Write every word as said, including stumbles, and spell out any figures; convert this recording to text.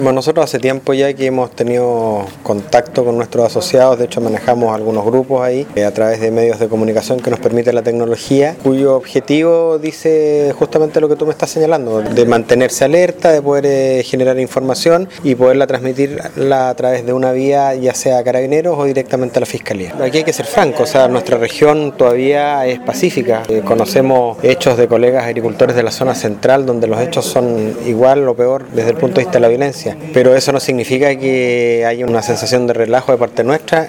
Bueno, nosotros hace tiempo ya que hemos tenido contacto con nuestros asociados, de hecho manejamos algunos grupos ahí eh, a través de medios de comunicación que nos permite la tecnología, cuyo objetivo dice justamente lo que tú me estás señalando, de mantenerse alerta, de poder eh, generar información y poderla transmitirla a través de una vía, ya sea a Carabineros o directamente a la Fiscalía. Aquí hay que ser franco, o sea, nuestra región todavía es pacífica. Eh, conocemos hechos de colegas agricultores de la zona central donde los hechos son igual o peor desde el punto de vista de la violencia. Pero eso no significa que haya una sensación de relajo de parte nuestra